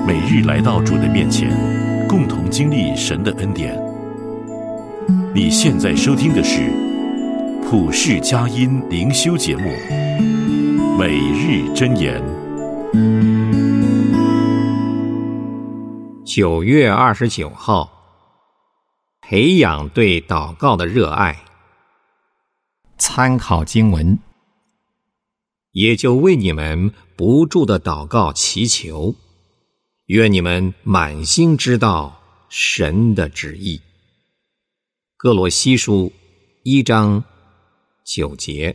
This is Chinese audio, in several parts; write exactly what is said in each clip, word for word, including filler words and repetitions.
每日来到主的面前，共同经历神的恩典。你现在收听的是普世佳音灵修节目《每日箴言》。 九月二十九号，培养对祷告的热爱。参考经文，也就为你们不住的祷告祈求，愿你们满心知道神的旨意。歌罗西书一章九节。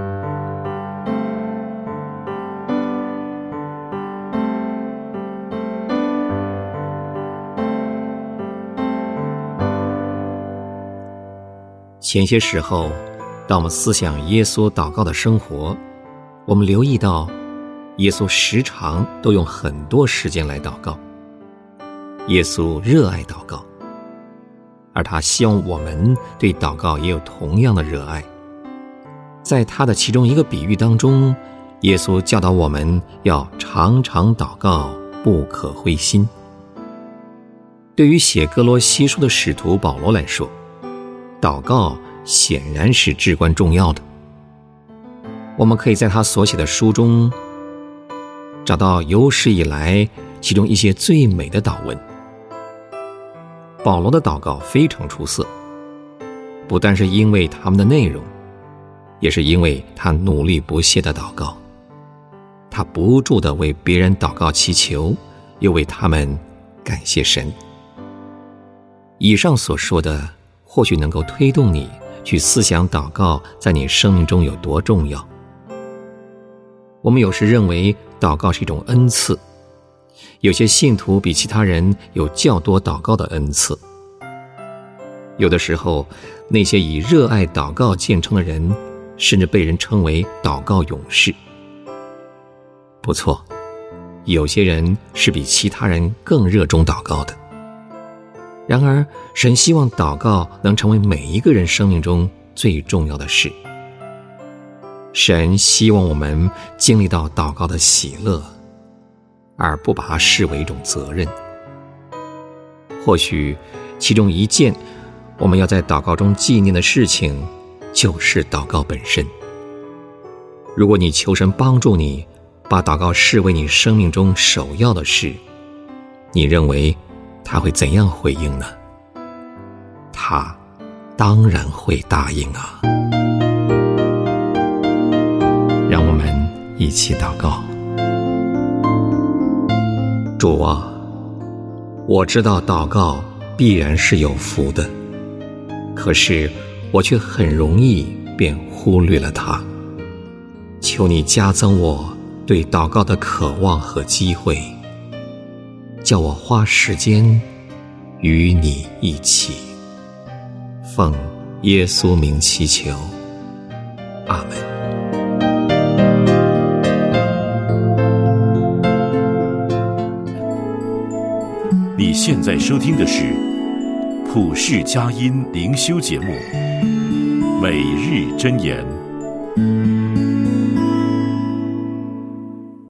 前些时候，当我们思想耶稣祷告的生活，我们留意到耶稣时常都用很多时间来祷告。耶稣热爱祷告，而他希望我们对祷告也有同样的热爱。在他的其中一个比喻当中，耶稣教导我们要常常祷告，不可灰心。对于写歌罗西书的使徒保罗来说，祷告显然是至关重要的。我们可以在他所写的书中找到有史以来其中一些最美的祷文。保罗的祷告非常出色，不但是因为他们的内容，也是因为他努力不懈的祷告。他不住地为别人祷告祈求，又为他们感谢神。以上所说的或许能够推动你去思想祷告在你生命中有多重要。我们有时认为祷告是一种恩赐，有些信徒比其他人有较多祷告的恩赐。有的时候，那些以热爱祷告见称的人，甚至被人称为祷告勇士。不错，有些人是比其他人更热衷祷告的。然而，神希望祷告能成为每一个人生命中最重要的事。神希望我们经历到祷告的喜乐，而不把它视为一种责任。或许其中一件我们要在祷告中纪念的事情，就是祷告本身。如果你求神帮助你把祷告视为你生命中首要的事，你认为他会怎样回应呢？他当然会答应啊！让我们一起祷告。主啊，我知道祷告必然是有福的，可是我却很容易便忽略了它。求你加增我对祷告的渴望和机会，叫我花时间与你一起。奉耶稣名祈求，阿们。 你现在收听的是普世佳音灵修节目《每日箴言》。